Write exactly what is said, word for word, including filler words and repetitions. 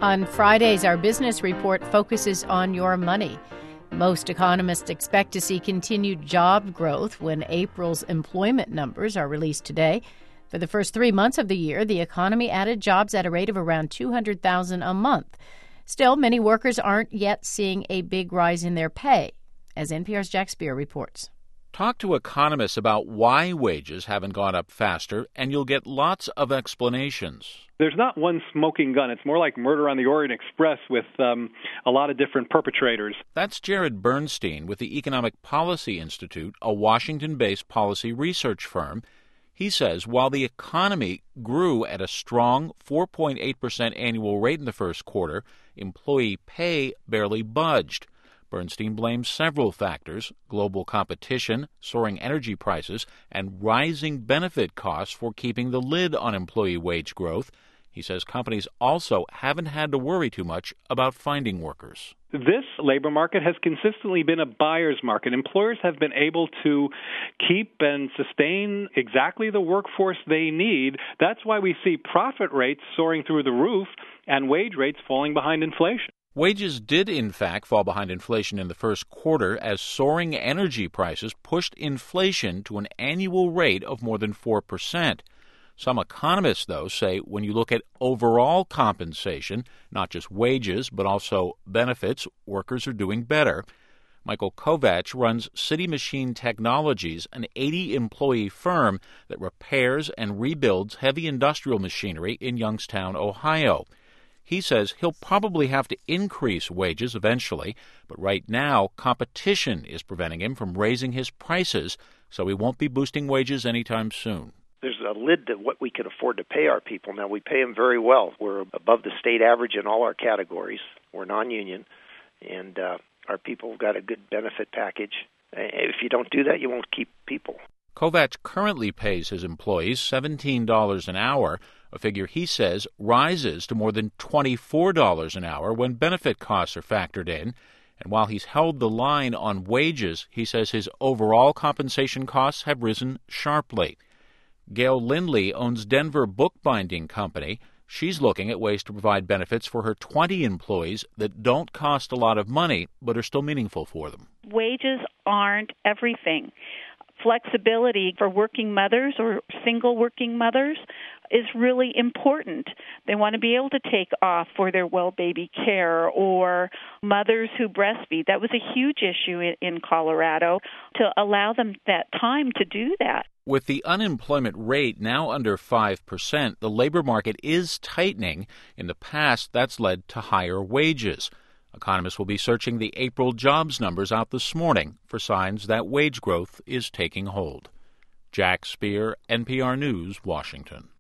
On Fridays, our business report focuses on your money. Most economists expect to see continued job growth when April's employment numbers are released today. For the first three months of the year, the economy added jobs at a rate of around two hundred thousand a month. Still, many workers aren't yet seeing a big rise in their pay, as N P R's Jack Speer reports. Talk to economists about why wages haven't gone up faster, and you'll get lots of explanations. There's not one smoking gun. It's more like Murder on the Orient Express with um, a lot of different perpetrators. That's Jared Bernstein with the Economic Policy Institute, a Washington-based policy research firm. He says while the economy grew at a strong four point eight percent annual rate in the first quarter, employee pay barely budged. Bernstein blames several factors: global competition, soaring energy prices, and rising benefit costs for keeping the lid on employee wage growth. He says companies also haven't had to worry too much about finding workers. This labor market has consistently been a buyer's market. Employers have been able to keep and sustain exactly the workforce they need. That's why we see profit rates soaring through the roof and wage rates falling behind inflation. Wages did, in fact, fall behind inflation in the first quarter as soaring energy prices pushed inflation to an annual rate of more than four percent. Some economists, though, say when you look at overall compensation, not just wages, but also benefits, workers are doing better. Michael Kovach runs City Machine Technologies, an eighty-employee firm that repairs and rebuilds heavy industrial machinery in Youngstown, Ohio. He says he'll probably have to increase wages eventually, but right now competition is preventing him from raising his prices, so he won't be boosting wages anytime soon. There's a lid to what we can afford to pay our people. Now, we pay them very well. We're above the state average in all our categories. We're non-union, and uh, our people have got a good benefit package. If you don't do that, you won't keep people. Kovach currently pays his employees seventeen dollars an hour, a figure he says rises to more than twenty-four dollars an hour when benefit costs are factored in. And while he's held the line on wages, he says his overall compensation costs have risen sharply. Gail Lindley owns Denver Bookbinding Company. She's looking at ways to provide benefits for her twenty employees that don't cost a lot of money but are still meaningful for them. Wages aren't everything. Flexibility for working mothers or single working mothers is really important. They want to be able to take off for their well baby care, or mothers who breastfeed. That was a huge issue in, in Colorado, to allow them that time to do that. With the unemployment rate now under five percent, the labor market is tightening. In the past, that's led to higher wages. Economists will be searching the April jobs numbers out this morning for signs that wage growth is taking hold. Jack Speer, N P R News, Washington.